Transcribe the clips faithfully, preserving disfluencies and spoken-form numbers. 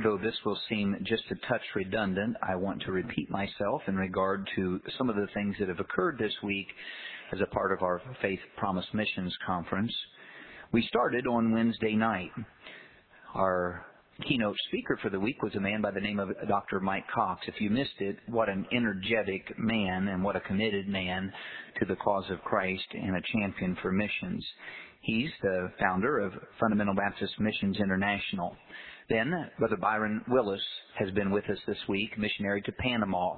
though this will seem just a touch redundant, I want to repeat myself in regard to some of the things that have occurred this week as a part of our Faith Promise Missions Conference. We started on Wednesday night. Our keynote speaker for the week was a man by the name of Doctor Mike Cox. If you missed it, what an energetic man and what a committed man to the cause of Christ and a champion for missions. He's the founder of Fundamental Baptist Missions International. Then, Brother Byron Willis has been with us this week, missionary to Panama.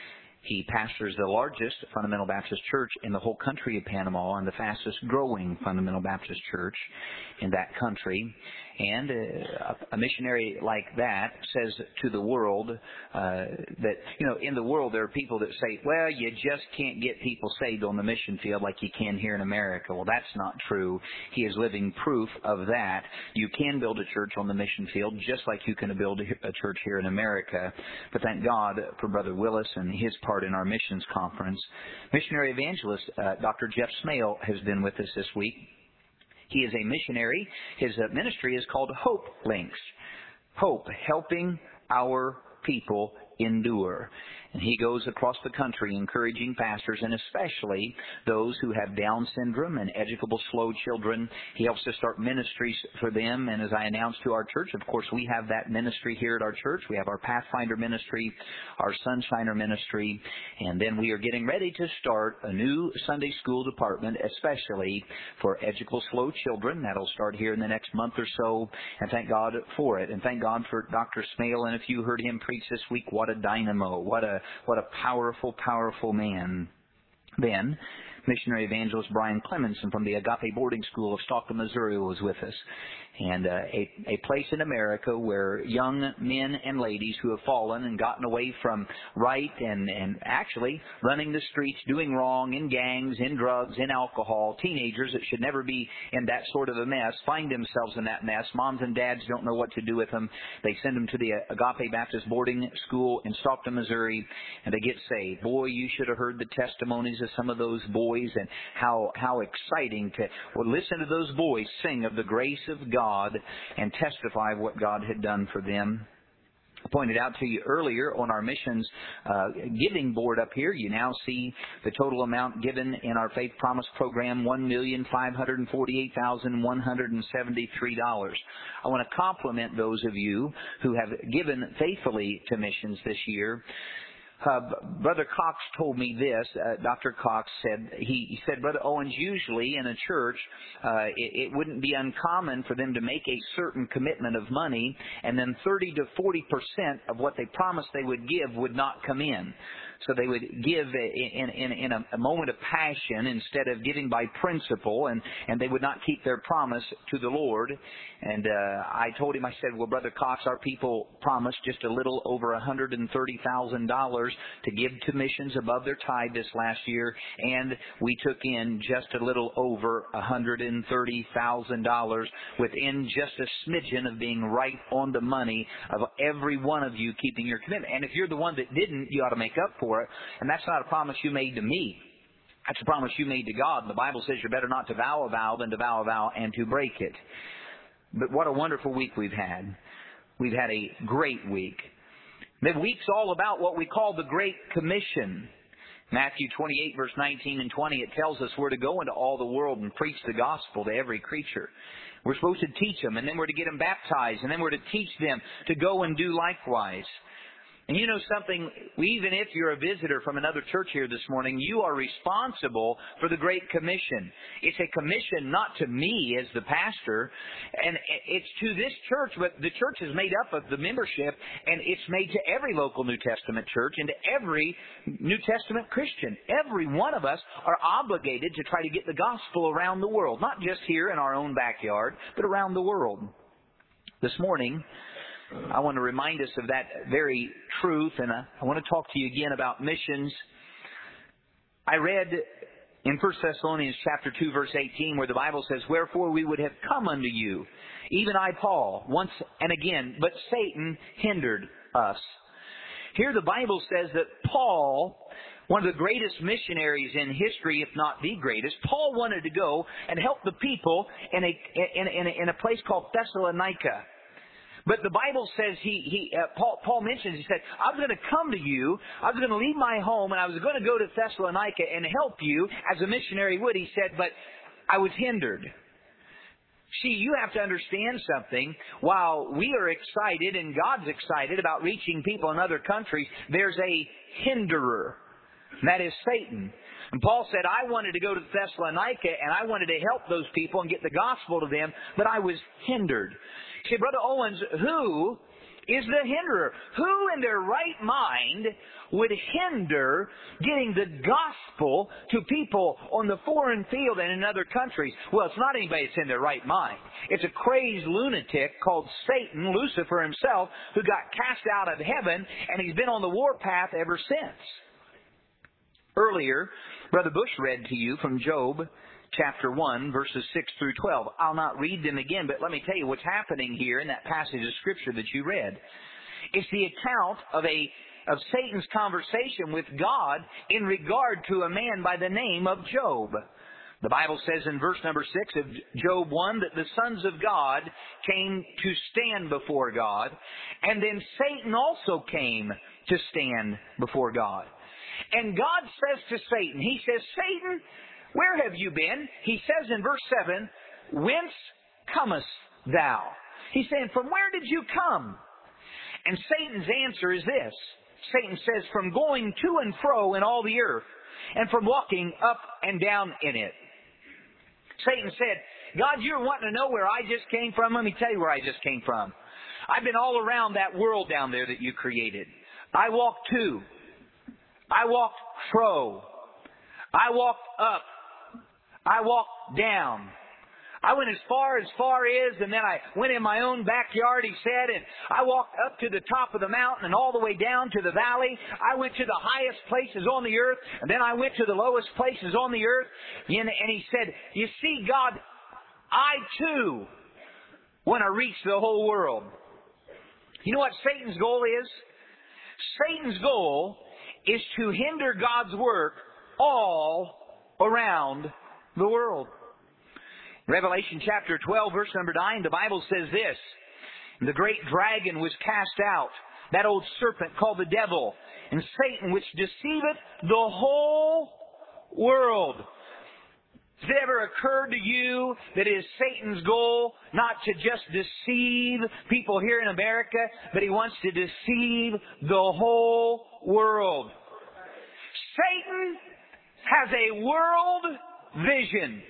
He pastors the largest Fundamental Baptist church in the whole country of Panama and the fastest growing Fundamental Baptist church in that country. And uh, a missionary like that says to the world uh, that, you know, in the world there are people that say, well, you just can't get people saved on the mission field like you can here in America. Well, that's not true. He is living proof of that. You can build a church on the mission field just like you can build a church here in America. But thank God for Brother Willis and his part in our missions conference. Missionary evangelist uh, Doctor Jeff Smale has been with us this week. He is a missionary. His uh, ministry is called Hope Links. Hope, helping our people endure. And he goes across the country encouraging pastors, and especially those who have Down syndrome and educable slow children. He helps to start ministries for them. And as I announced to our church, of course, we have that ministry here at our church. We have our Pathfinder ministry, our Sunshiner ministry, and then we are getting ready to start a new Sunday school department, especially for educable slow children. That'll start here in the next month or so, and thank God for it. And thank God for Doctor Smale. And if you heard him preach this week, what a dynamo, what a What a powerful, powerful man. Then, missionary evangelist Brian Clemenson from the Agape Boarding School of Stockton, Missouri was with us. And uh, a, a place in America where young men and ladies who have fallen and gotten away from right and, and actually running the streets, doing wrong in gangs, in drugs, in alcohol, teenagers that should never be in that sort of a mess, find themselves in that mess. Moms and dads don't know what to do with them. They send them to the Agape Baptist Boarding School in Stockton, Missouri, and they get saved. Boy, you should have heard the testimonies of some of those boys and how, how exciting to well, listen to those boys sing of the grace of God and testify of what God had done for them. I pointed out to you earlier on our missions uh, giving board up here, you now see the total amount given in our Faith Promise program, one million five hundred forty-eight thousand one hundred seventy-three dollars. I want to compliment those of you who have given faithfully to missions this year. Uh, Brother Cox told me this. Uh, Doctor Cox said, he, he said, Brother Owens, usually in a church, uh, it, it wouldn't be uncommon for them to make a certain commitment of money, and then thirty to forty percent of what they promised they would give would not come in. So they would give in, in, in a, a moment of passion instead of giving by principle, and, and they would not keep their promise to the Lord. And uh, I told him, I said, well, Brother Cox, our people promised just a little over one hundred thirty thousand dollars to give to missions above their tithe this last year, and we took in just a little over one hundred thirty thousand dollars within just a smidgen of being right on the money of every one of you keeping your commitment. And if you're the one that didn't, you ought to make up for it. And that's not a promise you made to me. That's a promise you made to God. And the Bible says you're better not to vow a vow than to vow a vow and to break it. But what a wonderful week we've had. We've had a great week. The week's all about what we call the Great Commission. Matthew twenty-eight, verse nineteen and twenty, it tells us we're to go into all the world and preach the gospel to every creature. We're supposed to teach them, and then we're to get them baptized, and then we're to teach them to go and do likewise. And you know something, even if you're a visitor from another church here this morning, you are responsible for the Great Commission. It's a commission not to me as the pastor, and it's to this church, but the church is made up of the membership, and it's made to every local New Testament church and to every New Testament Christian. Every one of us are obligated to try to get the gospel around the world, not just here in our own backyard, but around the world. This morning, I want to remind us of that very truth, and I want to talk to you again about missions. I read in First Thessalonians chapter two, verse eighteen, where the Bible says, wherefore we would have come unto you, even I, Paul, once and again, but Satan hindered us. Here the Bible says that Paul, one of the greatest missionaries in history, if not the greatest, Paul wanted to go and help the people in a, in, in, in a place called Thessalonica. But the Bible says he, he uh, Paul, Paul mentions, he said, I was going to come to you, I was going to leave my home, and I was going to go to Thessalonica and help you as a missionary would, he said, but I was hindered. See, you have to understand something. While we are excited and God's excited about reaching people in other countries, there's a hinderer. And that is Satan. And Paul said, I wanted to go to Thessalonica and I wanted to help those people and get the gospel to them, but I was hindered. See, Brother Owens, who is the hinderer? Who in their right mind would hinder getting the gospel to people on the foreign field and in other countries? Well, it's not anybody that's in their right mind. It's a crazed lunatic called Satan, Lucifer himself, who got cast out of heaven, and he's been on the warpath ever since. Earlier, Brother Bush read to you from Job chapter one, verses six through twelve. I'll not read them again, but let me tell you what's happening here in that passage of Scripture that you read. It's the account of a of Satan's conversation with God in regard to a man by the name of Job. The Bible says in verse number six of Job one that the sons of God came to stand before God, and then Satan also came to stand before God. And God says to Satan, He says, Satan, where have you been? He says in verse seven, whence comest thou? He's saying, from where did you come? And Satan's answer is this. Satan says, from going to and fro in all the earth, and from walking up and down in it. Satan said, God, you're wanting to know where I just came from? Let me tell you where I just came from. I've been all around that world down there that you created. I walked to. I walked fro. I walked up. I walked down. I went as far as far is, and then I went in my own backyard, he said, and I walked up to the top of the mountain and all the way down to the valley. I went to the highest places on the earth, and then I went to the lowest places on the earth. And he said, you see, God, I too want to reach the whole world. You know what Satan's goal is? Satan's goal is to hinder God's work all around the world. Revelation chapter twelve, verse number nine, the Bible says this, the great dragon was cast out, that old serpent called the devil, and Satan, which deceiveth the whole world. Has it ever occurred to you that it is Satan's goal not to just deceive people here in America, but he wants to deceive the whole world? Satan has a world vision.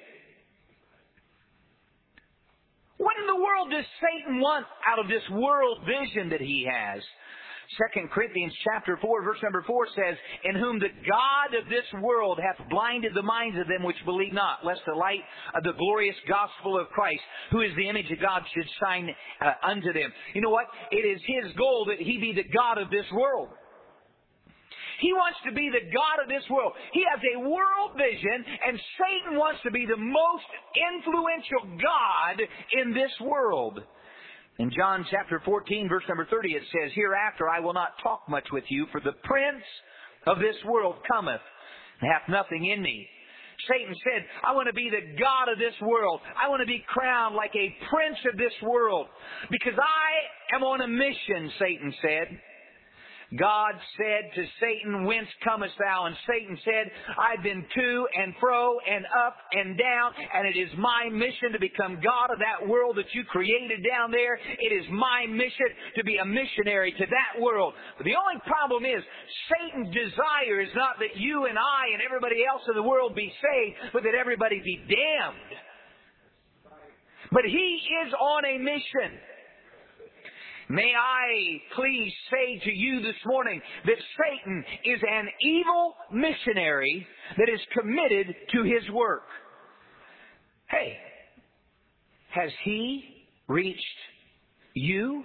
What in the world does Satan want out of this world vision that he has? Second Corinthians chapter four, verse number four says, in whom the God of this world hath blinded the minds of them which believe not, lest the light of the glorious gospel of Christ, who is the image of God, should shine uh, unto them. You know what? It is his goal that he be the God of this world. He wants to be the God of this world. He has a world vision, and Satan wants to be the most influential God in this world. In John chapter fourteen, verse number thirty, it says, hereafter I will not talk much with you, for the prince of this world cometh, and hath nothing in me. Satan said, I want to be the God of this world. I want to be crowned like a prince of this world. Because I am on a mission, Satan said. God said to Satan, whence comest thou? And Satan said, I've been to and fro and up and down, and it is my mission to become God of that world that you created down there. It is my mission to be a missionary to that world. But the only problem is, Satan's desire is not that you and I and everybody else in the world be saved, but that everybody be damned. But he is on a mission. May I please say to you this morning that Satan is an evil missionary that is committed to his work. Hey, has he reached you?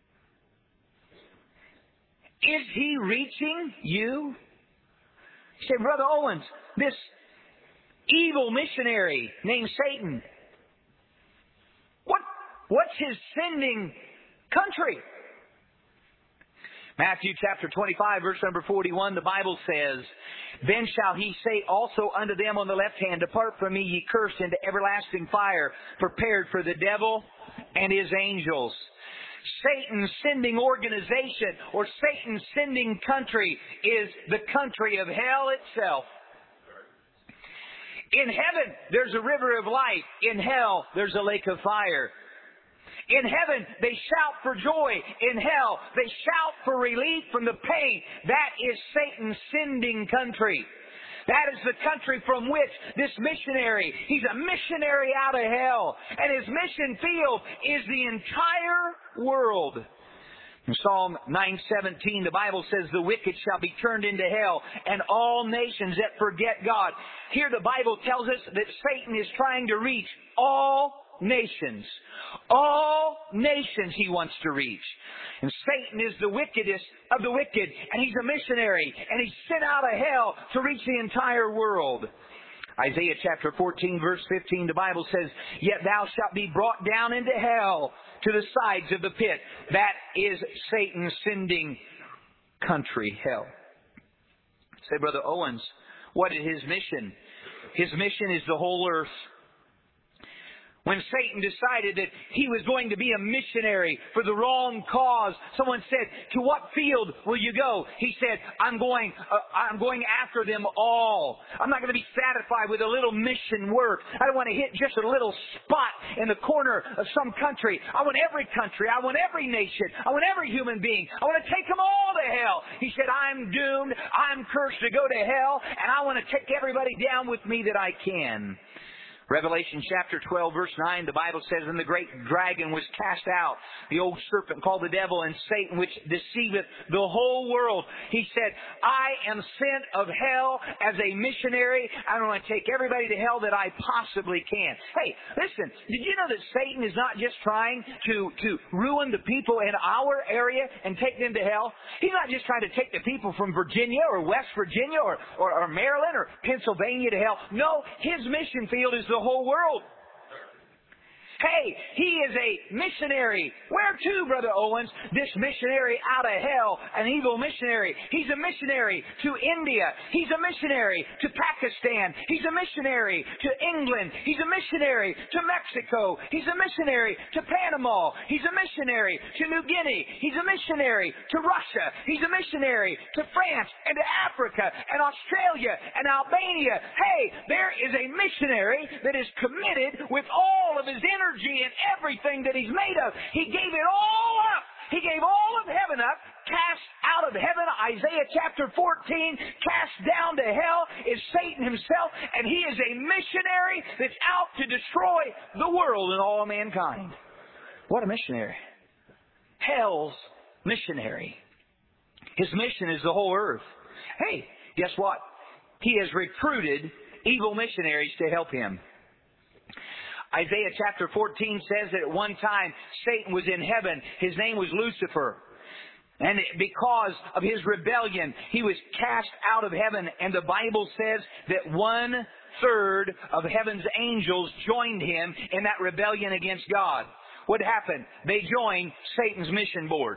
Is he reaching you? You say, Brother Owens, this evil missionary named Satan, what, what's his sending country? Matthew chapter twenty-five, verse number forty-one, the Bible says, then shall he say also unto them on the left hand, depart from me, ye cursed, into everlasting fire, prepared for the devil and his angels. Satan's sending organization or Satan's sending country is the country of hell itself. In heaven, there's a river of life. In hell, there's a lake of fire. In heaven, they shout for joy. In hell, they shout for relief from the pain. That is Satan's sending country. That is the country from which this missionary, he's a missionary out of hell. And his mission field is the entire world. In Psalm nine seventeen, the Bible says, the wicked shall be turned into hell, and all nations that forget God. Here the Bible tells us that Satan is trying to reach all nations. All nations he wants to reach. And Satan is the wickedest of the wicked, and he's a missionary, and he's sent out of hell to reach the entire world. Isaiah chapter fourteen, verse fifteen, the Bible says, yet thou shalt be brought down into hell, to the sides of the pit. That is Satan's sending country, hell. Say, Brother Owens, what is his mission? His mission is the whole earth. When Satan decided that he was going to be a missionary for the wrong cause, someone said, to what field will you go? He said, I'm going, uh, I'm going after them all. I'm not going to be satisfied with a little mission work. I don't want to hit just a little spot in the corner of some country. I want every country. I want every nation. I want every human being. I want to take them all to hell. He said, I'm doomed. I'm cursed to go to hell, and I want to take everybody down with me that I can. Revelation chapter twelve, verse nine, the Bible says, and the great dragon was cast out, the old serpent called the devil and Satan, which deceiveth the whole world. He said, I am sent of hell as a missionary. I want to take everybody to hell that I possibly can. Hey, listen, did you know that Satan is not just trying to, to ruin the people in our area and take them to hell? He's not just trying to take the people from Virginia or West Virginia or, or, or Maryland or Pennsylvania to hell. No, his mission field is the whole world. Hey, he is a missionary. Where to, Brother Owens? This missionary out of hell, an evil missionary. He's a missionary to India. He's a missionary to Pakistan. He's a missionary to England. He's a missionary to Mexico. He's a missionary to Panama. He's a missionary to New Guinea. He's a missionary to Russia. He's a missionary to France and to Africa and Australia and Albania. Hey, there is a missionary that is committed with all of his energy and everything that he's made of. He gave it all up. He gave all of heaven up, cast out of heaven. Isaiah chapter fourteen, cast down to hell is Satan himself, and he is a missionary that's out to destroy the world and all mankind. What a missionary. Hell's missionary. His mission is the whole earth. Hey, guess what? He has recruited evil missionaries to help him. Isaiah chapter fourteen says that at one time Satan was in heaven. His name was Lucifer. And because of his rebellion, he was cast out of heaven. And the Bible says that one third of heaven's angels joined him in that rebellion against God. What happened? They joined Satan's mission board.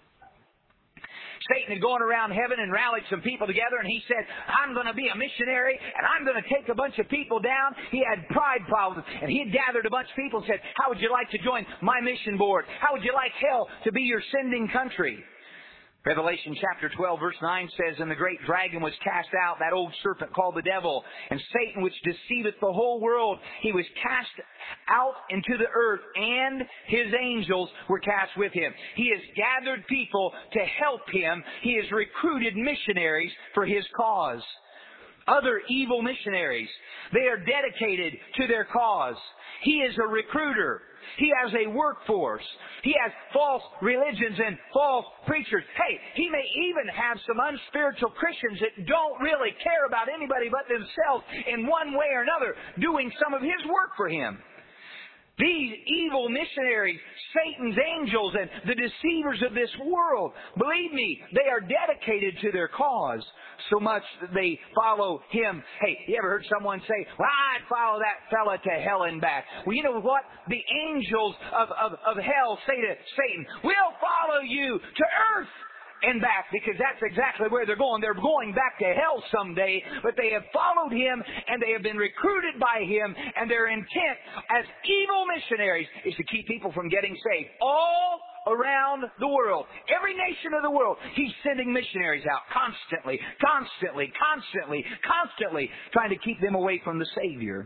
Satan had gone around heaven and rallied some people together, and he said, I'm going to be a missionary, and I'm going to take a bunch of people down. He had pride problems, and he had gathered a bunch of people and said, how would you like to join my mission board? How would you like hell to be your sending country? Revelation chapter twelve, verse nine says, and the great dragon was cast out, that old serpent called the devil, and Satan, which deceiveth the whole world, he was cast out into the earth, and his angels were cast with him. He has gathered people to help him. He has recruited missionaries for his cause. Other evil missionaries, they are dedicated to their cause. He is a recruiter. He has a workforce. He has false religions and false preachers. Hey, he may even have some unspiritual Christians that don't really care about anybody but themselves in one way or another doing some of his work for him. These evil missionaries, Satan's angels, and the deceivers of this world, believe me, they are dedicated to their cause so much that they follow him. Hey, you ever heard someone say, well, I'd follow that fella to hell and back? Well, you know what? The angels of, of, of hell say to Satan, we'll follow you to earth and back, because that's exactly where they're going. They're going back to hell someday, but they have followed him and they have been recruited by him, and their intent as evil missionaries is to keep people from getting saved. All around the world, every nation of the world, He's sending missionaries out constantly, constantly, constantly, constantly, trying to keep them away from the Savior.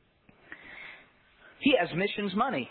He has missions money.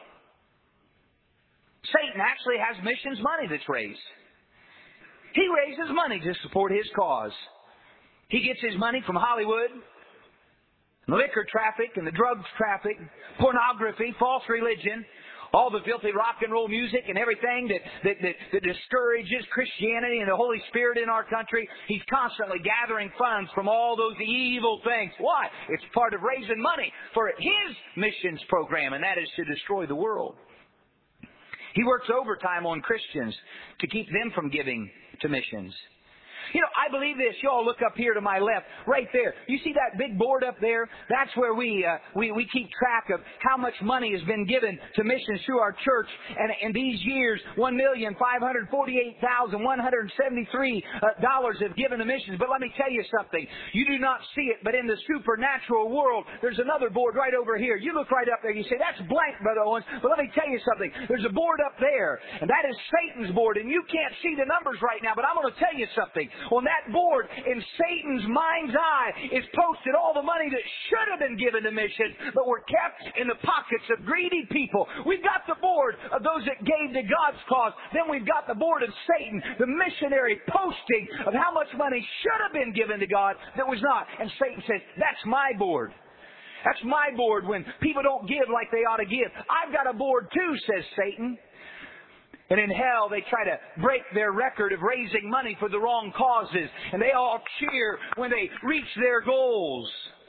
Satan actually has missions money that's raised. He raises money to support his cause. He gets his money from Hollywood, liquor traffic and the drugs traffic, pornography, false religion, all the filthy rock and roll music and everything that, that, that, that discourages Christianity and the Holy Spirit in our country. He's constantly gathering funds from all those evil things. Why? It's part of raising money for his missions program, and that is to destroy the world. He works overtime on Christians to keep them from giving to missions. You know, I believe this. You all look up here to my left, right there. You see that big board up there? That's where we uh, we, we keep track of how much money has been given to missions through our church. And in these years, one million five hundred forty-eight thousand one hundred seventy-three dollars have given to missions. But let me tell you something. You do not see it, but in the supernatural world, there's another board right over here. You look right up there. You say, that's blank, Brother Owens. But let me tell you something. There's a board up there, and that is Satan's board. And you can't see the numbers right now, but I'm going to tell you something. On that board, in Satan's mind's eye, is posted all the money that should have been given to missions, but were kept in the pockets of greedy people. We've got the board of those that gave to God's cause. Then we've got the board of Satan, the missionary posting of how much money should have been given to God that was not. And Satan says, that's my board. That's my board when people don't give like they ought to give. I've got a board too, says Satan. And in hell, they try to break their record of raising money for the wrong causes. And they all cheer when they reach their goals.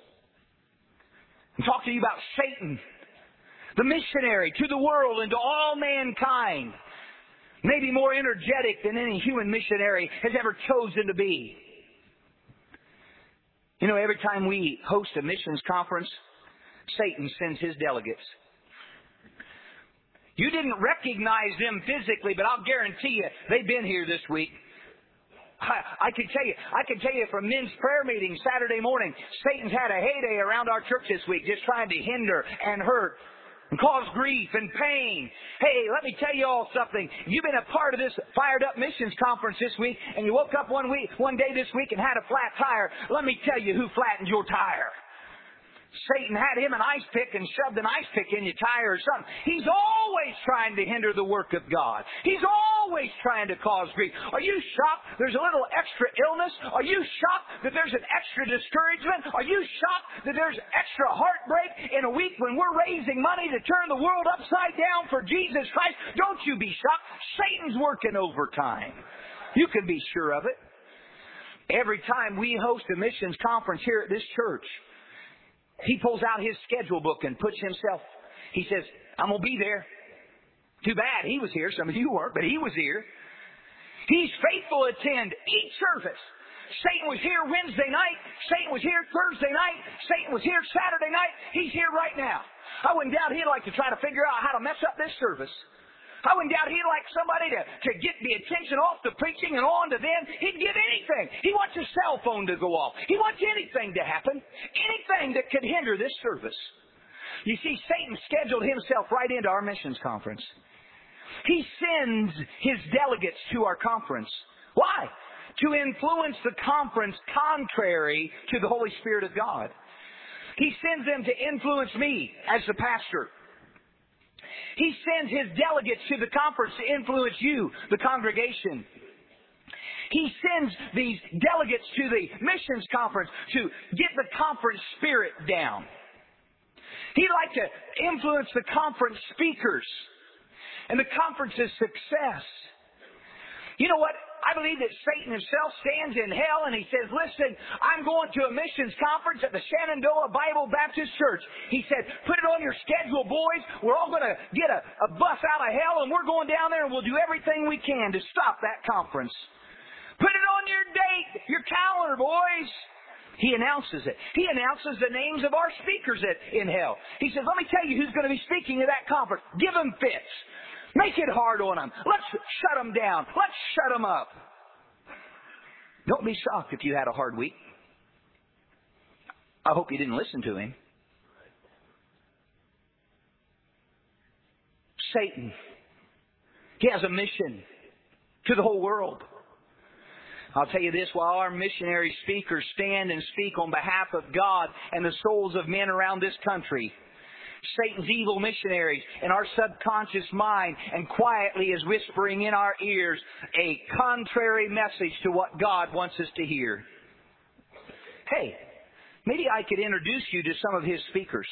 I'm talking to you about Satan, the missionary to the world and to all mankind. Maybe more energetic than any human missionary has ever chosen to be. You know, every time we host a missions conference, Satan sends his delegates. You didn't recognize them physically, but I'll guarantee you they've been here this week. I, I can tell you, I can tell you from men's prayer meeting Saturday morning, Satan's had a heyday around our church this week, just trying to hinder and hurt and cause grief and pain. Hey, let me tell you all something. If you've been a part of this Fired Up Missions Conference this week, and you woke up one week, one day this week and had a flat tire, let me tell you who flattened your tire. Satan had him an ice pick and shoved an ice pick in your tire or something. He's always trying to hinder the work of God. He's always trying to cause grief. Are you shocked there's a little extra illness? Are you shocked that there's an extra discouragement? Are you shocked that there's extra heartbreak in a week when we're raising money to turn the world upside down for Jesus Christ? Don't you be shocked. Satan's working overtime. You can be sure of it. Every time we host a missions conference here at this church, he pulls out his schedule book and puts himself, he says, I'm going to be there. Too bad he was here. Some of you weren't, but he was here. He's faithful to attend each service. Satan was here Wednesday night. Satan was here Thursday night. Satan was here Saturday night. He's here right now. I wouldn't doubt he'd like to try to figure out how to mess up this service. I wouldn't doubt he'd like somebody to, to get the attention off the preaching and on to them. He'd give anything. He wants his cell phone to go off. He wants anything to happen. Anything that could hinder this service. You see, Satan scheduled himself right into our missions conference. He sends his delegates to our conference. Why? To influence the conference contrary to the Holy Spirit of God. He sends them to influence me as the pastor. He sends his delegates to the conference to influence you, the congregation. He sends these delegates to the missions conference to get the conference spirit down. He'd like to influence the conference speakers and the conference's success. You know what? I believe that Satan himself stands in hell and he says, listen, I'm going to a missions conference at the Shenandoah Bible Baptist Church. He said, put it on your schedule, boys. We're all going to get a, a bus out of hell and we're going down there and we'll do everything we can to stop that conference. Put it on your date, your calendar, boys. He announces it. He announces the names of our speakers at, in hell. He says, let me tell you who's going to be speaking at that conference. Give them fits. Make it hard on them. Let's shut them down. Let's shut them up. Don't be shocked if you had a hard week. I hope you didn't listen to him. Satan. He has a mission to the whole world. I'll tell you this, while our missionary speakers stand and speak on behalf of God and the souls of men around this country, Satan's evil missionaries in our subconscious mind and quietly is whispering in our ears a contrary message to what God wants us to hear. Hey, maybe I could introduce you to some of his speakers.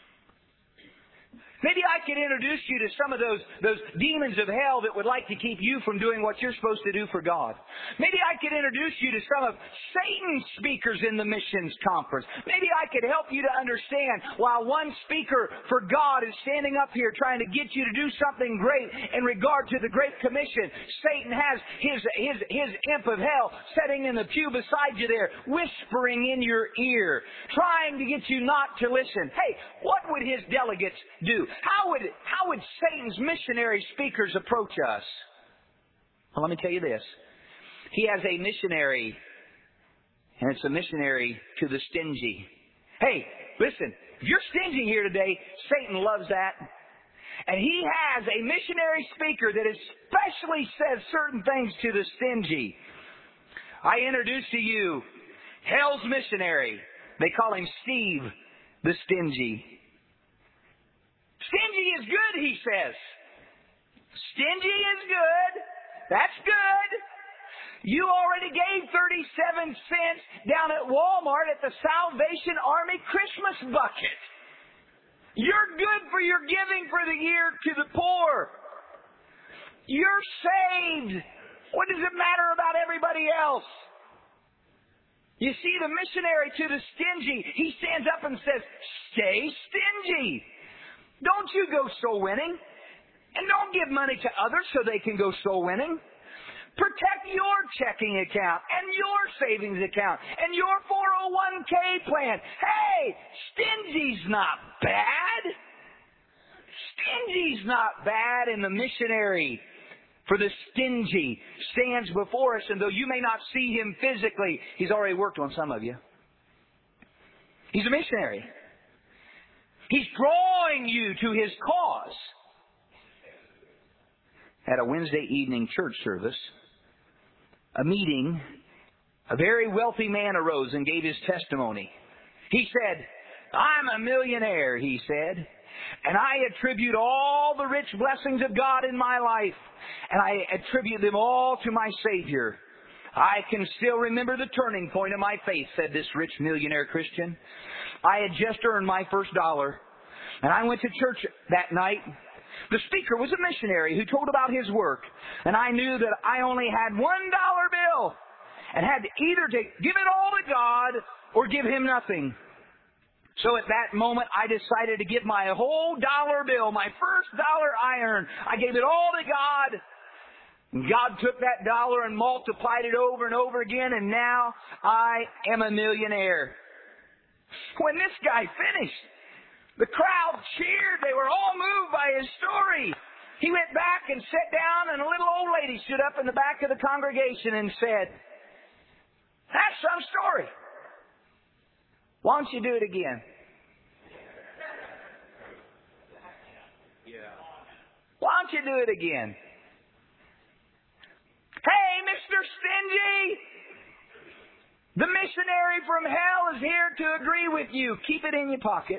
Maybe I could introduce you to some of those, those demons of hell that would like to keep you from doing what you're supposed to do for God. Maybe I could introduce you to some of Satan's speakers in the missions conference. Maybe I could help you to understand while one speaker for God is standing up here trying to get you to do something great in regard to the Great Commission, Satan has his, his, his imp of hell sitting in the pew beside you there, whispering in your ear, trying to get you not to listen. Hey, what would his delegates do? How would, how would Satan's missionary speakers approach us? Well, let me tell you this. He has a missionary, and it's a missionary to the stingy. Hey, listen, if you're stingy here today, Satan loves that. And he has a missionary speaker that especially says certain things to the stingy. I introduce to you hell's missionary. They call him Steve the Stingy. Stingy is good, he says. Stingy is good. That's good. You already gave thirty-seven cents down at Walmart at the Salvation Army Christmas bucket. You're good for your giving for the year to the poor. You're saved. What does it matter about everybody else? You see, the missionary to the stingy, he stands up and says, stay stingy. Don't you go soul winning. And don't give money to others so they can go soul winning. Protect your checking account and your savings account and your four oh one k plan. Hey, stingy's not bad. Stingy's not bad. And the missionary for the stingy stands before us. And though you may not see him physically, he's already worked on some of you. He's a missionary. He's drawing you to his cause. At a Wednesday evening church service, a meeting, a very wealthy man arose and gave his testimony. He said, I'm a millionaire, he said, and I attribute all the rich blessings of God in my life, and I attribute them all to my Savior. I can still remember the turning point of my faith, said this rich millionaire Christian. I had just earned my first dollar, and I went to church that night. The speaker was a missionary who told about his work, and I knew that I only had one dollar bill and had to either to give it all to God or give him nothing. So at that moment, I decided to give my whole dollar bill, my first dollar I earned. I gave it all to God. God took that dollar and multiplied it over and over again, and now I am a millionaire. When this guy finished, the crowd cheered. They were all moved by his story. He went back and sat down, and a little old lady stood up in the back of the congregation and said, that's some story. Why don't you do it again? Why don't you do it again? Hey, Mister Stingy! The missionary from hell is here to agree with you. Keep it in your pocket.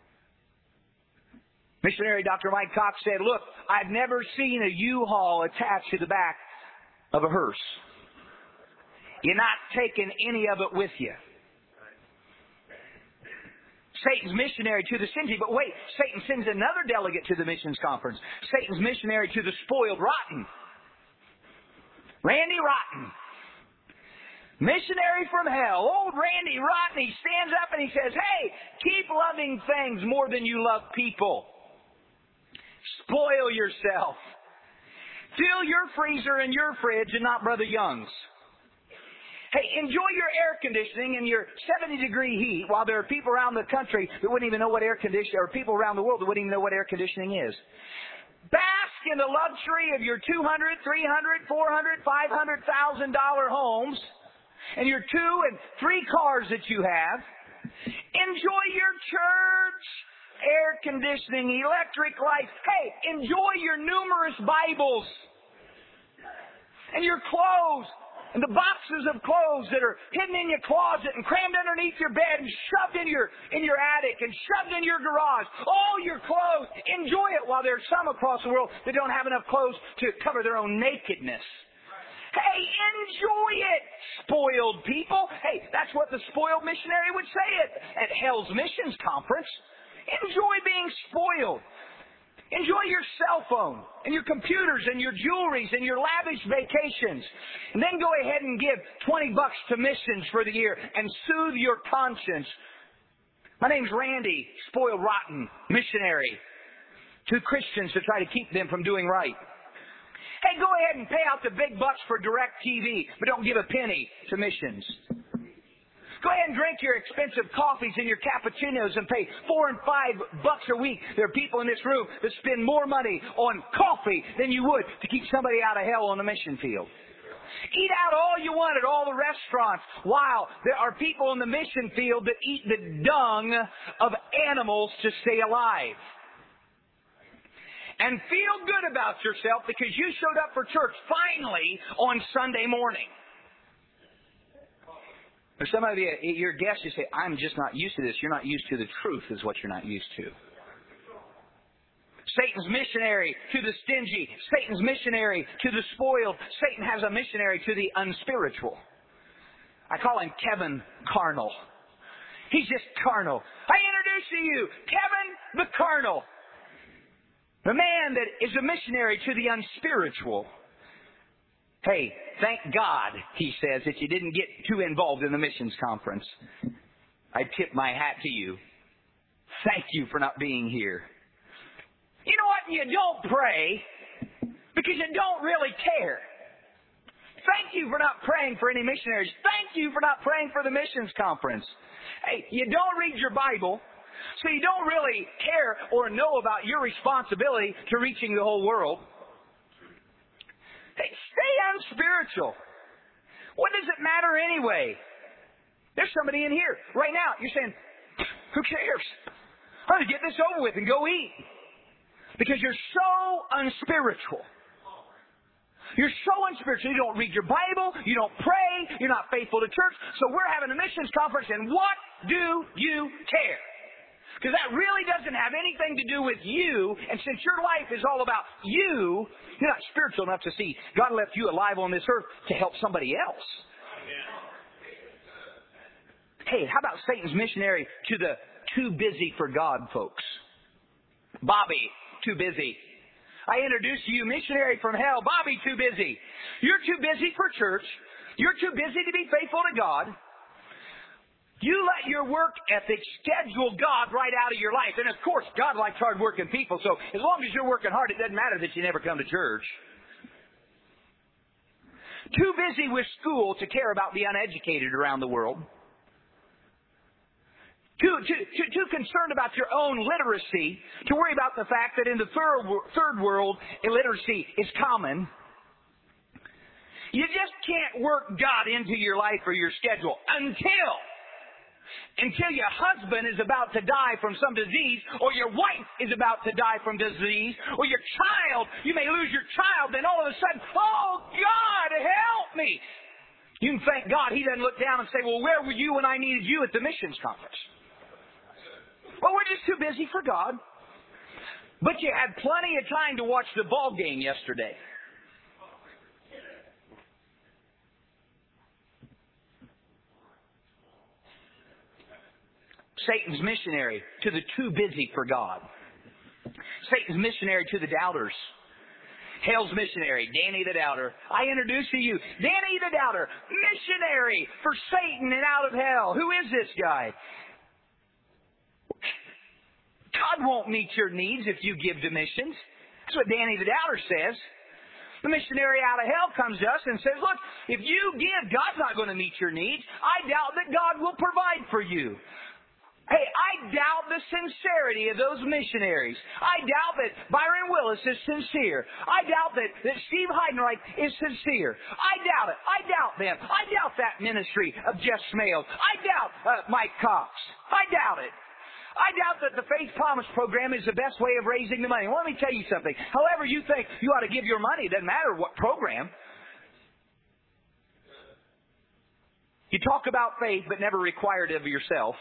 Missionary Doctor Mike Cox said, look, I've never seen a U-Haul attached to the back of a hearse. You're not taking any of it with you. Satan's missionary to the stingy. But wait, Satan sends another delegate to the missions conference. Satan's missionary to the spoiled rotten. Randy Rotten. Missionary from hell. Old Randy Rotten. He stands up and he says, hey, keep loving things more than you love people. Spoil yourself. Fill your freezer and your fridge and not Brother Young's. Hey, enjoy your air conditioning and your seventy degree heat while there are people around the country that wouldn't even know what air conditioning, or people around the world that wouldn't even know what air conditioning is. Bask in the luxury of your two hundred, three hundred, four hundred, five hundred thousand dollar homes and your two and three cars that you have. Enjoy your church, air conditioning, electric lights. Hey, enjoy your numerous Bibles. And your clothes, and the boxes of clothes that are hidden in your closet and crammed underneath your bed and shoved in your in your attic and shoved in your garage. All your clothes. Enjoy it while there's some across the world that don't have enough clothes to cover their own nakedness. Hey, enjoy it, spoiled people. Hey, that's what the spoiled missionary would say at, at Hell's Missions Conference. Enjoy being spoiled. Enjoy your cell phone and your computers and your jewelries and your lavish vacations. And then go ahead and give twenty bucks to missions for the year and soothe your conscience. My name's Randy, spoiled rotten missionary to Christians to try to keep them from doing right. Hey, go ahead and pay out the big bucks for direct T V, but don't give a penny to missions. Go ahead and drink your expensive coffees and your cappuccinos and pay four and five bucks a week. There are people in this room that spend more money on coffee than you would to keep somebody out of hell on the mission field. Eat out all you want at all the restaurants, while there are people in the mission field that eat the dung of animals to stay alive. And feel good about yourself because you showed up for church finally on Sunday morning. Or some of you, your guests, you say, I'm just not used to this. You're not used to the truth is what you're not used to. Satan's missionary to the stingy. Satan's missionary to the spoiled. Satan has a missionary to the unspiritual. I call him Kevin Carnal. He's just carnal. I introduce to you Kevin the Carnal. The man that is a missionary to the unspiritual. Hey, thank God, he says, that you didn't get too involved in the missions conference. I tip my hat to you. Thank you for not being here. You know what? You don't pray because you don't really care. Thank you for not praying for any missionaries. Thank you for not praying for the missions conference. Hey, you don't read your Bible, so you don't really care or know about your responsibility to reaching the whole world. Hey, stay unspiritual. What does it matter anyway? There's somebody in here right now. You're saying, who cares? I'm going to get this over with and go eat. Because you're so unspiritual. You're so unspiritual. You don't read your Bible. You don't pray. You're not faithful to church. So we're having a missions conference, and what do you care? Because that really doesn't have anything to do with you. And since your life is all about you, you're not spiritual enough to see God left you alive on this earth to help somebody else. Hey, how about Satan's missionary to the too busy for God folks? Bobby, too busy. I introduce to you missionary from hell, Bobby, too busy. You're too busy for church. You're too busy to be faithful to God. You let your work ethic schedule God right out of your life. And of course, God likes hard-working people. So as long as you're working hard, it doesn't matter that you never come to church. Too busy with school to care about the uneducated around the world. Too, too, too, too concerned about your own literacy to worry about the fact that in the third, third world, illiteracy is common. You just can't work God into your life or your schedule until... Until your husband is about to die from some disease, or your wife is about to die from disease, or your child, you may lose your child, then all of a sudden, oh, God, help me. You can thank God he doesn't look down and say, well, where were you when I needed you at the missions conference? Well, we're just too busy for God. But you had plenty of time to watch the ball game yesterday. Satan's missionary to the too busy for God. Satan's missionary to the doubters. Hell's missionary, Danny the Doubter. I introduce to you Danny the Doubter, missionary for Satan and out of hell. Who is this guy? God won't meet your needs if you give to missions. That's what Danny the Doubter says. The missionary out of hell comes to us and says, look, if you give, God's not going to meet your needs. I doubt that God will provide for you. Hey, I doubt the sincerity of those missionaries. I doubt that Byron Willis is sincere. I doubt that, that Steve Heidenreich is sincere. I doubt it. I doubt them. I doubt that ministry of Jeff Smales. I doubt uh, Mike Cox. I doubt it. I doubt that the Faith Promise program is the best way of raising the money. Well, let me tell you something. However you think you ought to give your money, it doesn't matter what program. You talk about faith but never require it of yourself.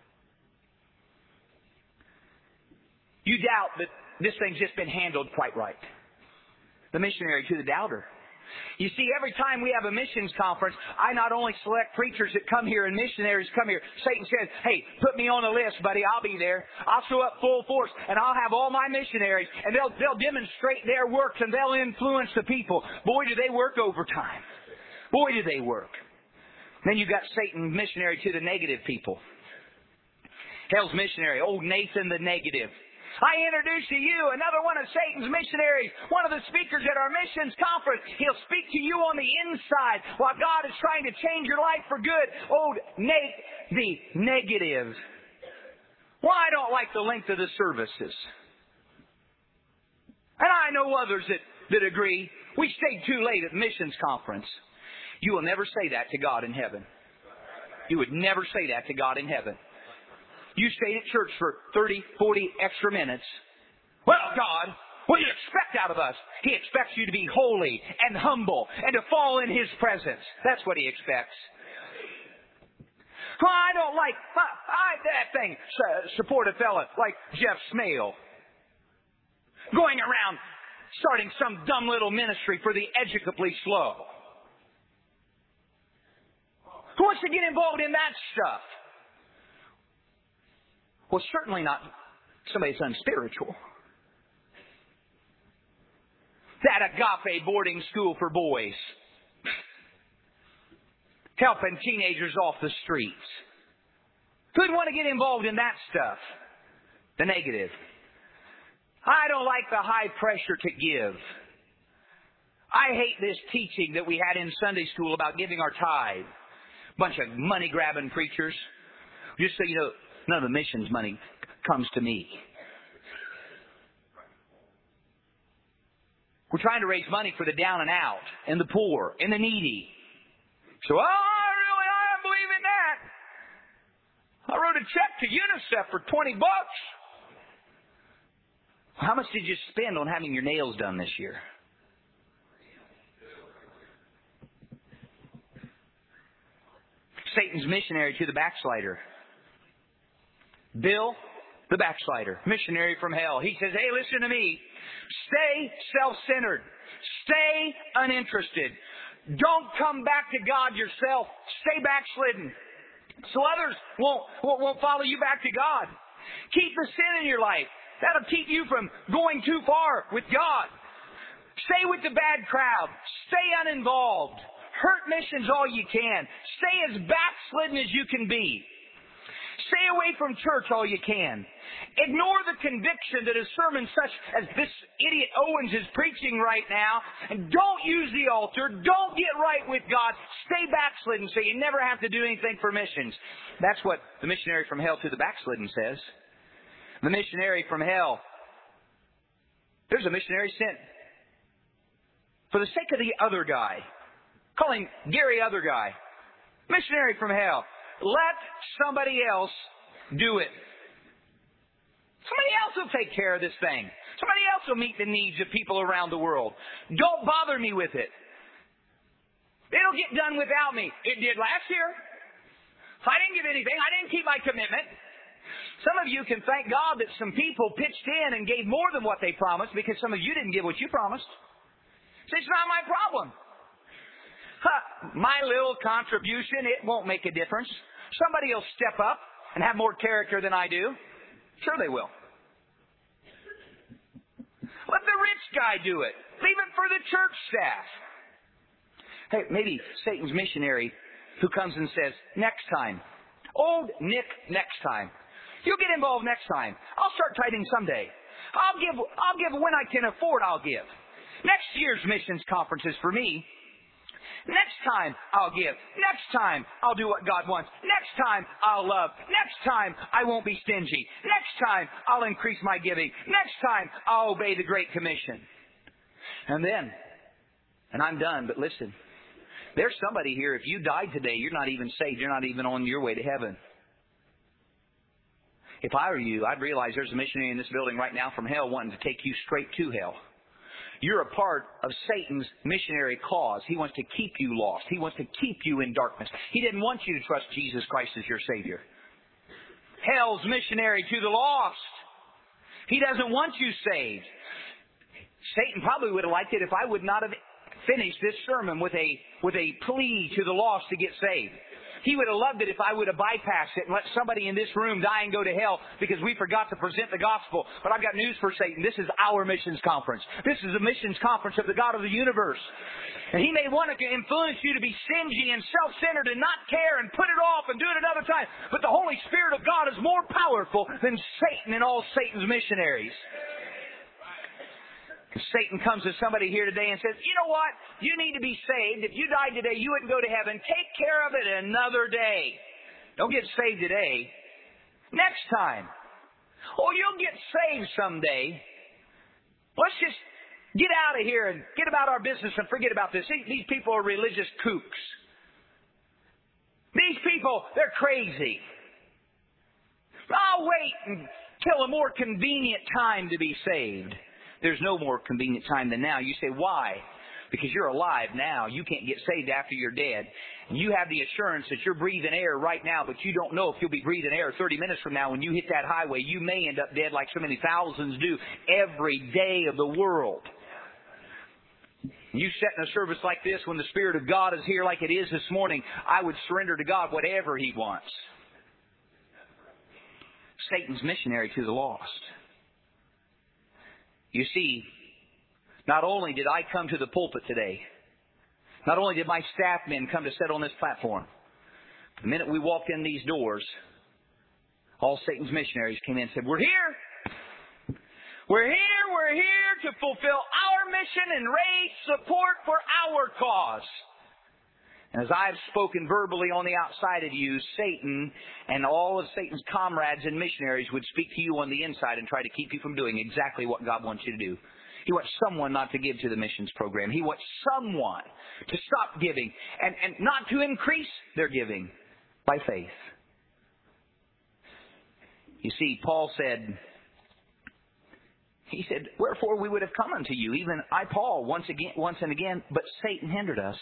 You doubt that this thing's just been handled quite right. The missionary to the doubter. You see, every time we have a missions conference, I not only select preachers that come here and missionaries come here. Satan says, hey, put me on the list, buddy. I'll be there. I'll show up full force, and I'll have all my missionaries, and they'll, they'll demonstrate their works, and they'll influence the people. Boy, do they work overtime. Boy, do they work. Then you got Satan, missionary to the negative people. Hell's missionary, old Nathan the negative. I introduce to you another one of Satan's missionaries, one of the speakers at our missions conference. He'll speak to you on the inside while God is trying to change your life for good. Old Nate the negative. Well, I don't like the length of the services. And I know others that, that agree. We stayed too late at the missions conference. You will never say that to God in heaven. You would never say that to God in heaven. You stayed at church for thirty, forty extra minutes. Well, God, what do you expect out of us? He expects you to be holy and humble and to fall in His presence. That's what He expects. Well, I don't like I, I, that thing. Support a fella like Jeff Smale going around starting some dumb little ministry for the educably slow. Who wants to get involved in that stuff? Well, certainly not somebody that's unspiritual. That agape boarding school for boys. Helping teenagers off the streets. Who'd want to get involved in that stuff? The negative. I don't like the high pressure to give. I hate this teaching that we had in Sunday school about giving our tithe. Bunch of money-grabbing preachers. Just so you know, none of the missions money comes to me. We're trying to raise money for the down and out, and the poor, and the needy. So, oh, I really, I don't believe in that. I wrote a check to UNICEF for twenty bucks. How much did you spend on having your nails done this year? Satan's missionary to the backslider. Bill, the backslider, missionary from hell. He says, hey, listen to me. Stay self-centered. Stay uninterested. Don't come back to God yourself. Stay backslidden. So others won't, won't, won't follow you back to God. Keep the sin in your life. That'll keep you from going too far with God. Stay with the bad crowd. Stay uninvolved. Hurt missions all you can. Stay as backslidden as you can be. Stay away from church all you can. Ignore the conviction that a sermon such as this idiot Owens is preaching right now. And don't use the altar. Don't get right with God. Stay backslidden so you never have to do anything for missions. That's what the missionary from hell to the backslidden says. The missionary from hell. There's a missionary sent for the sake of the other guy. Call him Gary Other Guy. Missionary from hell. Let somebody else do it. Somebody else will take care of this thing. Somebody else will meet the needs of people around the world. Don't bother me with it. It'll get done without me. It did last year. I didn't give anything. I didn't keep my commitment. Some of you can thank God that some people pitched in and gave more than what they promised because some of you didn't give what you promised. So it's not my problem. Huh, my little contribution, it won't make a difference. Somebody will step up and have more character than I do. Sure they will. Let the rich guy do it. Leave it for the church staff. Hey, maybe Satan's missionary who comes and says, next time. Old Nick, next time. You'll get involved next time. I'll start tithing someday. I'll give, I'll give when I can afford, I'll give. Next year's missions conference is for me. Next time, I'll give. Next time, I'll do what God wants. Next time, I'll love. Next time, I won't be stingy. Next time, I'll increase my giving. Next time, I'll obey the Great Commission. And then, and I'm done, but listen. There's somebody here, if you died today, you're not even saved. You're not even on your way to heaven. If I were you, I'd realize there's a missionary in this building right now from hell wanting to take you straight to hell. You're a part of Satan's missionary cause. He wants to keep you lost. He wants to keep you in darkness. He didn't want you to trust Jesus Christ as your Savior. Hell's missionary to the lost. He doesn't want you saved. Satan probably would have liked it if I would not have finished this sermon with a with a plea to the lost to get saved. He would have loved it if I would have bypassed it and let somebody in this room die and go to hell because we forgot to present the gospel. But I've got news for Satan. This is our missions conference. This is a missions conference of the God of the universe. And he may want to influence you to be stingy and self-centered and not care and put it off and do it another time. But the Holy Spirit of God is more powerful than Satan and all Satan's missionaries. Satan comes to somebody here today and says, you know what? You need to be saved. If you died today, you wouldn't go to heaven. Take care of it another day. Don't get saved today. Next time. Oh, you'll get saved someday. Let's just get out of here and get about our business and forget about this. These people are religious kooks. These people, they're crazy. I'll wait until a more convenient time to be saved. There's no more convenient time than now. You say, why? Because you're alive now. You can't get saved after you're dead. And you have the assurance that you're breathing air right now, but you don't know if you'll be breathing air thirty minutes from now when you hit that highway. You may end up dead like so many thousands do every day of the world. You sit in a service like this when the Spirit of God is here like it is this morning, I would surrender to God whatever He wants. Satan's missionary to the lost. You see, not only did I come to the pulpit today, not only did my staff men come to sit on this platform, the minute we walked in these doors, all Satan's missionaries came in and said, we're here. We're here, we're here to fulfill our mission and raise support for our cause. And as I've spoken verbally on the outside of you, Satan and all of Satan's comrades and missionaries would speak to you on the inside and try to keep you from doing exactly what God wants you to do. He wants someone not to give to the missions program. He wants someone to stop giving and, and not to increase their giving by faith. You see, Paul said, he said, wherefore we would have come unto you, even I, Paul, once again, once and again, but Satan hindered us.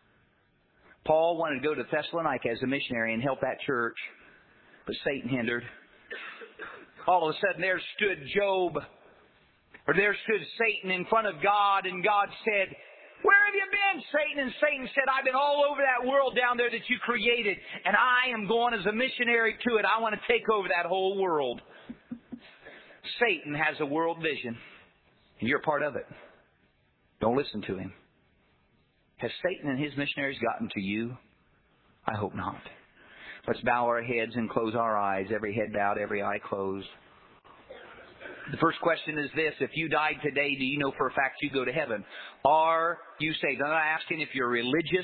Paul wanted to go to Thessalonica as a missionary and help that church, but Satan hindered. All of a sudden there stood Job, or there stood Satan in front of God, and God said, where have you been, Satan? And Satan said, I've been all over that world down there that you created, and I am going as a missionary to it. I want to take over that whole world. Satan has a world vision, and you're a part of it. Don't listen to him. Has Satan and his missionaries gotten to you? I hope not. Let's bow our heads and close our eyes, every head bowed, every eye closed. The first question is this: if you died today, do you know for a fact you go to heaven? Are you saved? I'm not asking if you're religious.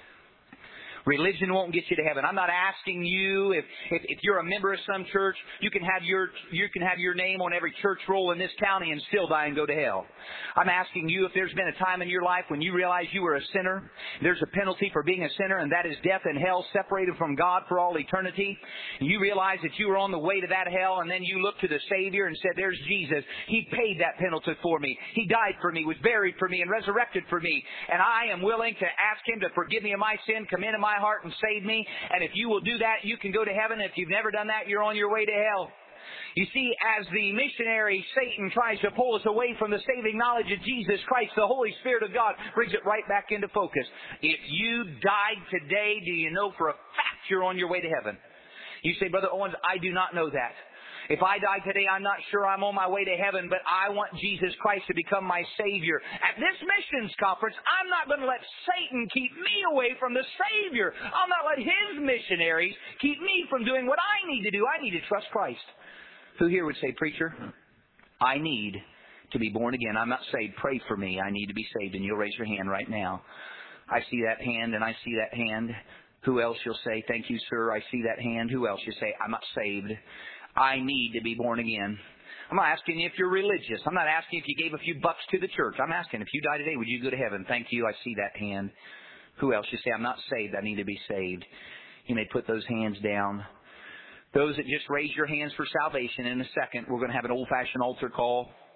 Religion won't get you to heaven. I'm not asking you if, if, if you're a member of some church, you can have your you can have your name on every church roll in this county and still die and go to hell. I'm asking you if there's been a time in your life when you realize you were a sinner. There's a penalty for being a sinner, and that is death and hell, separated from God for all eternity. And you realize that you were on the way to that hell, and then you looked to the Savior and said, there's Jesus. He paid that penalty for me. He died for me, was buried for me, and resurrected for me. And I am willing to ask Him to forgive me of my sin, come into my heart and save me. And if you will do that, you can go to heaven. If you've never done that, you're on your way to hell. You see, as the missionary Satan tries to pull us away from the saving knowledge of Jesus Christ, the Holy Spirit of God brings it right back into focus. If you died today, do you know for a fact you're on your way to heaven? You say, Brother Owens, I do not know that. If I die today, I'm not sure I'm on my way to heaven, but I want Jesus Christ to become my Savior. At this missions conference, I'm not going to let Satan keep me away from the Savior. I'll not let his missionaries keep me from doing what I need to do. I need to trust Christ. Who here would say, Preacher, I need to be born again. I'm not saved. Pray for me. I need to be saved. And you'll raise your hand right now. I see that hand, and I see that hand. Who else you'll say, thank you, sir. I see that hand. Who else you say, I'm not saved. I need to be born again. I'm not asking you if you're religious. I'm not asking if you gave a few bucks to the church. I'm asking if you die today, would you go to heaven? Thank you. I see that hand. Who else? You say, I'm not saved. I need to be saved. You may put those hands down. Those that just raise your hands for salvation, in a second, we're going to have an old-fashioned altar call.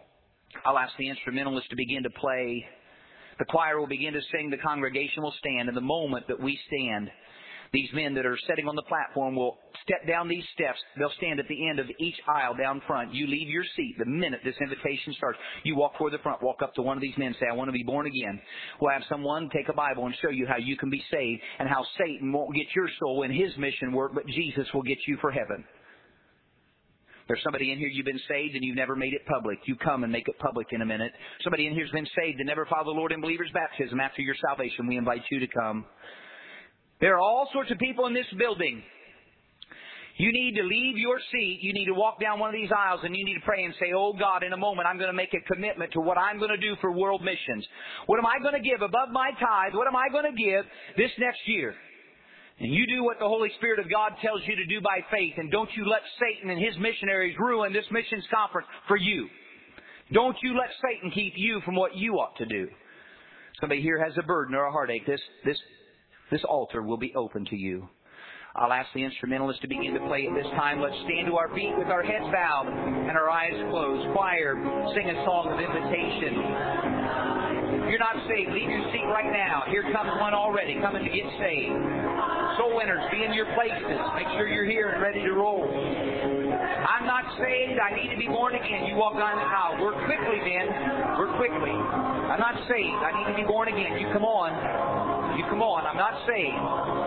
I'll ask the instrumentalist to begin to play. The choir will begin to sing. The congregation will stand. And the moment that we stand, these men that are sitting on the platform will step down these steps. They'll stand at the end of each aisle down front. You leave your seat the minute this invitation starts. You walk toward the front, walk up to one of these men, say, I want to be born again. We'll have someone take a Bible and show you how you can be saved and how Satan won't get your soul in his mission work, but Jesus will get you for heaven. There's somebody in here, you've been saved and you've never made it public. You come and make it public in a minute. Somebody in here has been saved and never followed the Lord in believer's baptism. After your salvation, we invite you to come. There are all sorts of people in this building. You need to leave your seat. You need to walk down one of these aisles and you need to pray and say, oh God, in a moment I'm going to make a commitment to what I'm going to do for world missions. What am I going to give above my tithe? What am I going to give this next year? And you do what the Holy Spirit of God tells you to do by faith. And don't you let Satan and his missionaries ruin this missions conference for you. Don't you let Satan keep you from what you ought to do. Somebody here has a burden or a heartache. This, this, this altar will be open to you. I'll ask the instrumentalist to begin to play at this time. Let's stand to our feet with our heads bowed and our eyes closed. Choir, sing a song of invitation. If you're not saved, leave your seat right now. Here comes one already coming to get saved. Soul winners, be in your places. Make sure you're here and ready to roll. I'm not saved. I need to be born again. You walk down the aisle. Work quickly, men. Work quickly. I'm not saved. I need to be born again. You come on. You come on. I'm not saved.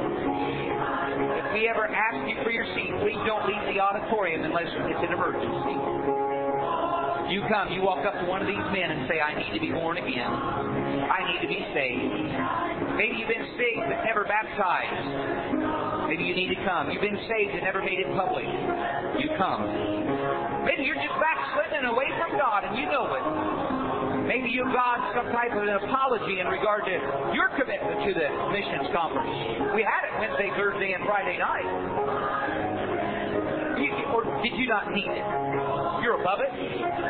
If we ever ask you for your seat, please don't leave the auditorium unless it's an emergency. You come, you walk up to one of these men and say, I need to be born again. I need to be saved. Maybe you've been saved but never baptized. Maybe you need to come. You've been saved and never made it public. You come. Maybe you're just backsliding away from God and you know it. Maybe you got some type of an apology in regard to your commitment to the missions conference. We had it Wednesday, Thursday, and Friday night. You, or did you not need it? You're above it.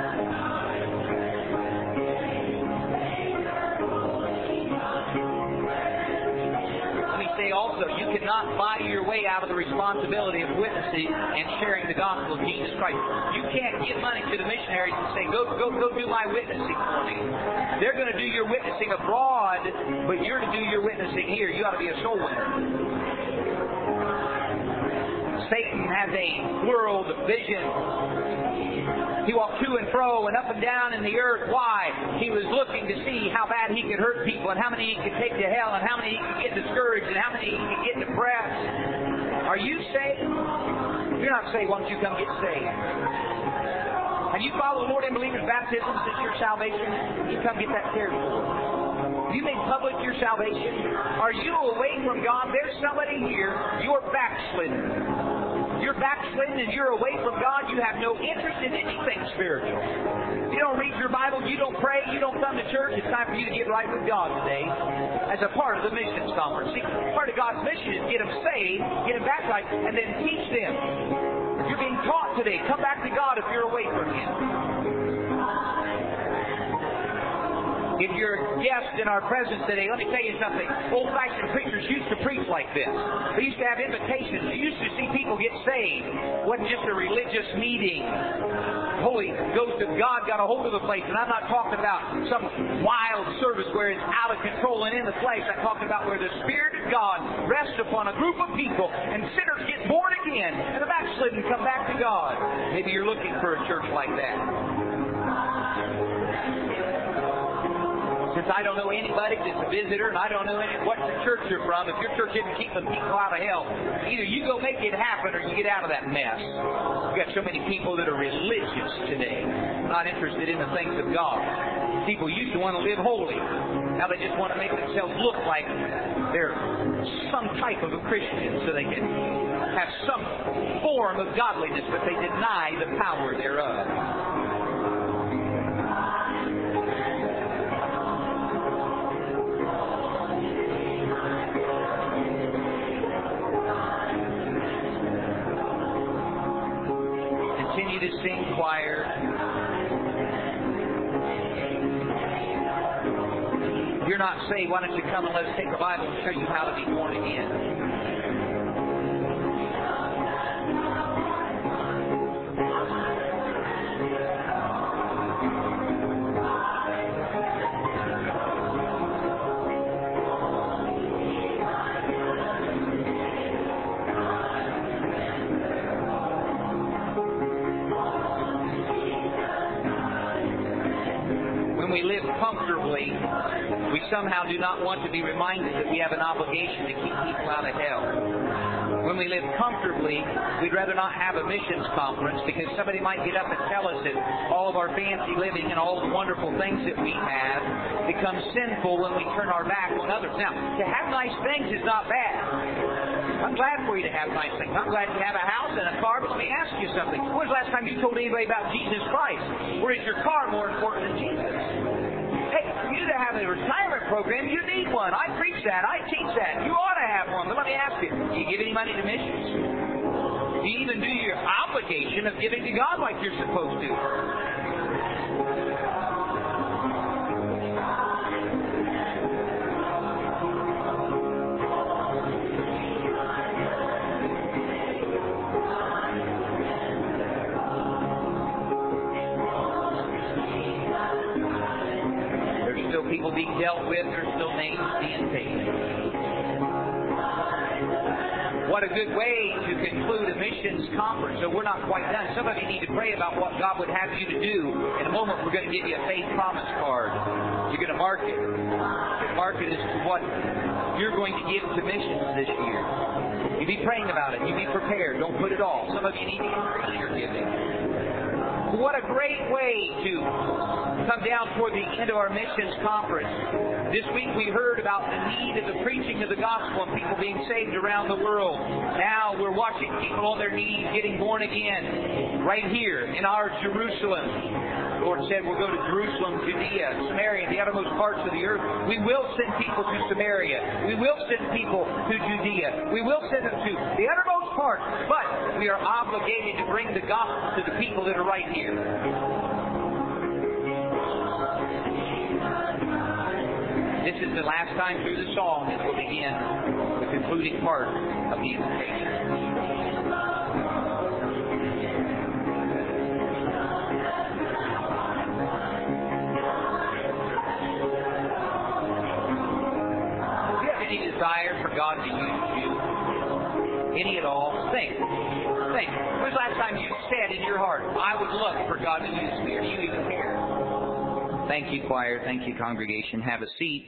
Let me say also, you cannot buy your way out of the responsibility of witnessing and sharing the gospel of Jesus Christ. You can't give money to the missionaries and say, go, go, go do my witnessing for me. They're going to do your witnessing abroad, but you're to do your witnessing here. You ought to be a soul winner. Satan has a world vision. He walked to and fro and up and down in the earth. Why? He was looking to see how bad he could hurt people and how many he could take to hell and how many he could get discouraged and how many he could get depressed. Are you saved? If you're not saved, why don't you come get saved? Have you followed the Lord in believer's baptism since your salvation? You come get that cared for. Have you made public your salvation? Are you away from God? There's somebody here. You're backslidden. You're backslidden and you're away from God. You have no interest in anything spiritual. You don't read your Bible. You don't pray. You don't come to church. It's time for you to get right with God today as a part of the missions conference. See, part of God's mission is get them saved, get them baptized, and then teach them. You're being taught today. Come back to God if you're away from Him. If you're a guest in our presence today, let me tell you something. Old-fashioned preachers used to preach like this. They used to have invitations. You used to see people get saved. It wasn't just a religious meeting. Holy Ghost of God got a hold of the place. And I'm not talking about some wild service where it's out of control and in the flesh. I'm talking about where the Spirit of God rests upon a group of people and sinners get born again and the backslidden come back to God. Maybe you're looking for a church like that. Since I don't know anybody that's a visitor and I don't know any, what your church you're from, if your church isn't keeping people out of hell, either you go make it happen or you get out of that mess. We've got so many people that are religious today, not interested in the things of God. People used to want to live holy. Now they just want to make themselves look like they're some type of a Christian so they can have some form of godliness, but they deny the power thereof. Continue to sing, choir. If you're not saved, why don't you come and let's take the Bible and show you how to be born again. comfortably, we somehow do not want to be reminded that we have an obligation to keep people out of hell. When we live comfortably, we'd rather not have a missions conference because somebody might get up and tell us that all of our fancy living and all the wonderful things that we have become sinful when we turn our back on others. Now, to have nice things is not bad. I'm glad for you to have nice things. I'm glad you have a house and a car, but let me ask you something. When was the last time you told anybody about Jesus Christ? Or is your car more important than Jesus? Hey, for you to have a retirement program, you need one. I preach that. I teach that. You ought to have one. But let me ask you, do you give any money to missions? Do you even do your obligation of giving to God like you're supposed to? People being dealt with, there's still names being taken. What a good way to conclude a missions conference. So we're not quite done. Some of you need to pray about what God would have you to do. In a moment, we're going to give you a faith promise card. You're going to mark it. Mark it as to what you're going to give to missions this year. You be praying about it. You be prepared. Don't put it all. Some of you need to increase your giving. What a great way to come down toward the end of our missions conference. This week we heard about the need of the preaching of the gospel and people being saved around the world. Now we're watching people on their knees getting born again right here in our Jerusalem. The Lord said we'll go to Jerusalem, Judea, Samaria, and the uttermost parts of the earth. We will send people to Samaria. We will send people to Judea. We will send them to the uttermost parts. But we are obligated to bring the gospel to the people that are right here. This is the last time through the song that will begin the concluding part of the invitation. Desire for God to use you, any at all, think. Think. When was the last time you said in your heart, I would look for God to use me, or do you even care? Thank you, choir. Thank you, congregation. Have a seat.